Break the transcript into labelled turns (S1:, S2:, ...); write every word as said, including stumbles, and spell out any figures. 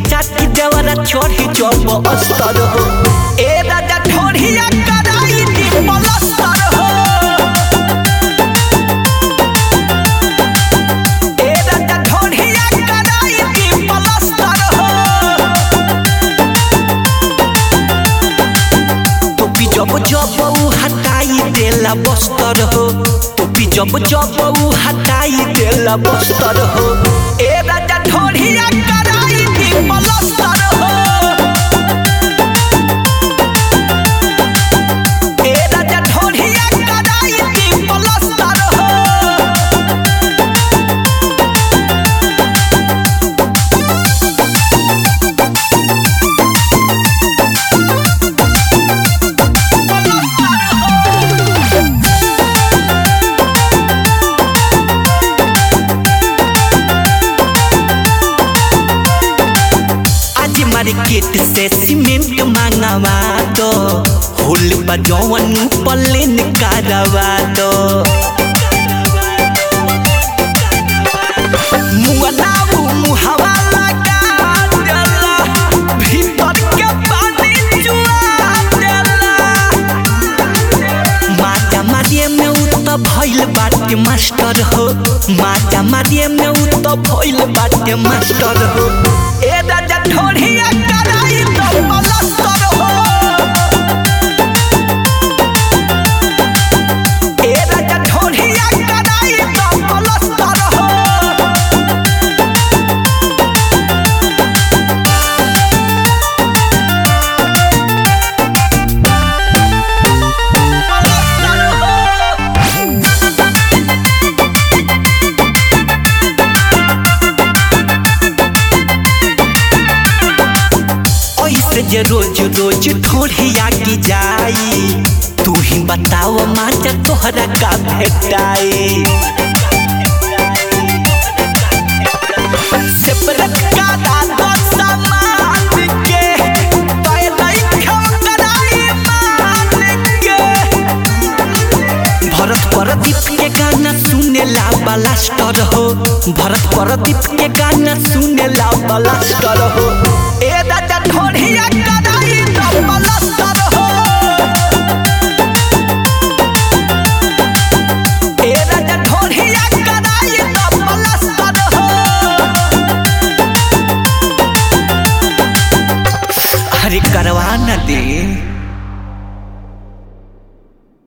S1: चाटी देवरा छोड़ी जब अस्तर हो ए राजा ढोढ़िया कराई दी पलस्तर हो ए राजा ढोढ़िया कराई दी पलस्तर हो टोपी जब जब उ हटाई देला बस्तर हो टोपी जब जब उ हटाई देला बस्तर हो ए राजा ढोढ़िया कराई दी पलस्तर हो ए राजा ढोढ़िया कराई दी पलस्तर हो मार्केट से सीमेंट मांगवा दो होल बजौन प्लेन करवा दो मुंगलाऊ मुहावा लगा देला भीतर के पानी चुआ देला माता मारिए में उ त भइल बाटे मास्टर हो माता मारिए में उ त भइल बाटे मास्टर हो ए राजा ढोढ़िया कराई तो पलस्तर हो ए राजा ढोढ़िया कराई तो पलस्तर हो जे रोज रोज ढोढ़िया की जाई तू ही बताओ माचा तोहरा का भेटाई सेपरेट का दादा सामान के तय नहीं खवराई मान के भरत प्रदीप के गाना सुने ला ब्लास्टर हो भरत प्रदीप के गाना सुने ला ब्लास्टर हो ए राजा ढोढ़िया कराई तो पलस्तर हो ए राजा ढोढ़िया कराई तो पलस्तर हो अरे करवा न दे।